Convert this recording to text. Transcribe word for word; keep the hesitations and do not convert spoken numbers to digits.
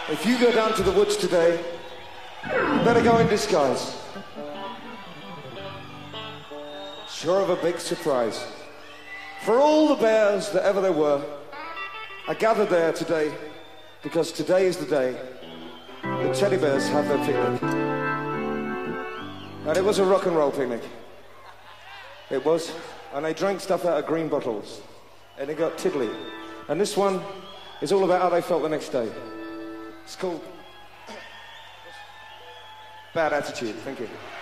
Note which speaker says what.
Speaker 1: If you go down to the woods today, you better go in disguise. Sure of a big surprise. For all the bears that ever there were, I gathered there today because today is the day the teddy bears have their picnic. And it was a rock and roll picnic. It was. And they drank stuff out of green bottles. And it got tiddly. And this one is all about how they felt the next day. It's called Bad Attitude. Thank you.